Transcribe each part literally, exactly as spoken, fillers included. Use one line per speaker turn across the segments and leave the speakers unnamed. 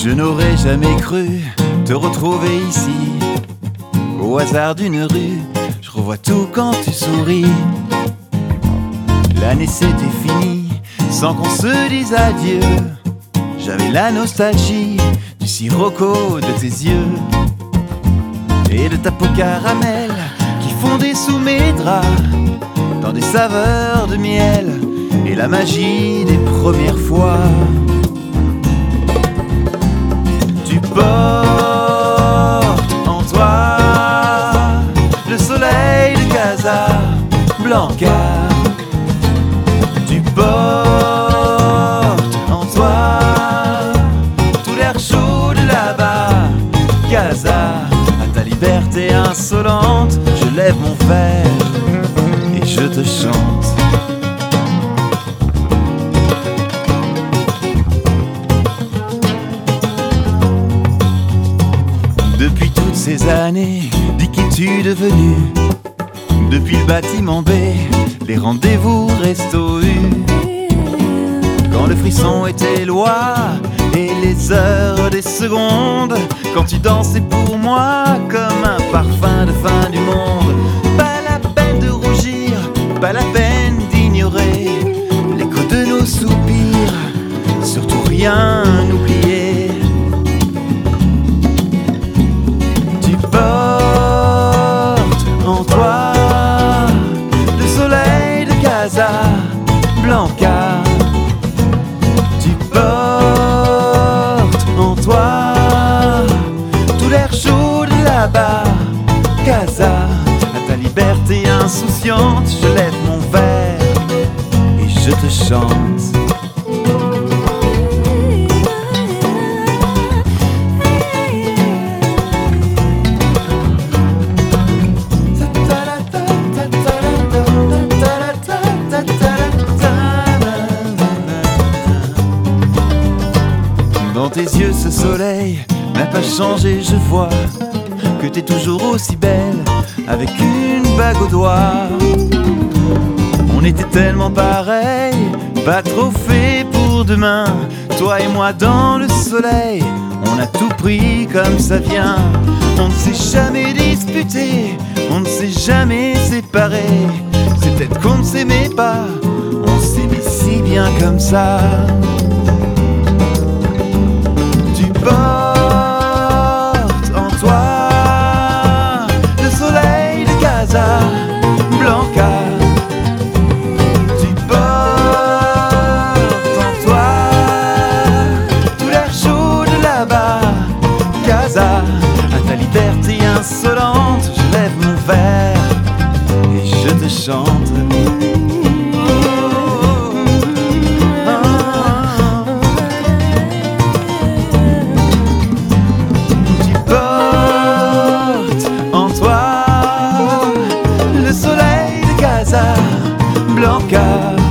Je n'aurais jamais cru te retrouver ici. Au hasard d'une rue, je revois tout quand tu souris. L'année c'était fini, sans qu'on se dise adieu. J'avais la nostalgie du sirocco de tes yeux et de ta peau caramel qui fondait sous mes draps dans des saveurs de miel et la magie des premières fois. Tu portes en toi le soleil de Casablanca. Tu portes en toi tout l'air chaud de là-bas, Casa. À ta liberté insolente, je lève mon verre et je te chante. Depuis toutes ces années, dis qu'es-tu devenu? Depuis le bâtiment B, les rendez-vous resto U. Quand le frisson était loi et les heures des secondes, quand tu dansais pour moi comme un parfum de fin du monde. Pas la peine de rougir, pas la peine d'ignorer l'écho de nos soupirs, surtout rien n'oublier. Tu portes en toi le soleil de Casablanca. Tu portes en toi tout l'air chaud de là-bas, Casa. À ta liberté insouciante, je lève mon verre et je te chante. Dans tes yeux ce soleil n'a pas changé, je vois que t'es toujours aussi belle avec une bague au doigt. On était tellement pareils, pas trop fait pour demain. Toi et moi dans le soleil, on a tout pris comme ça vient. On ne s'est jamais disputé, on ne s'est jamais séparé. C'est peut-être qu'on ne s'aimait pas, on s'aimait si bien comme ça. Tu portes en toi le soleil de Casablanca. Tu portes en toi tout l'air chaud de là-bas, Casa. À ta liberté insolente, je lève mon verre et je te chante. Casablanca.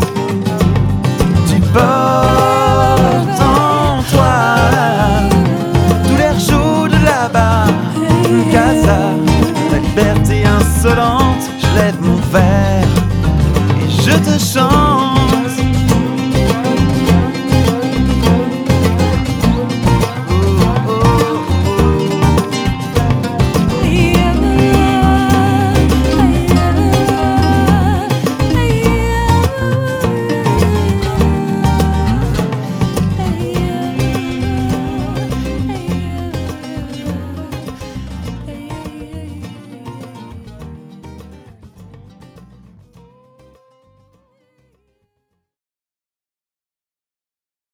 Tu portes en toi tout l'air chaud de là-bas, Casa. Ta liberté insolente, je lève mon verre et je te chante.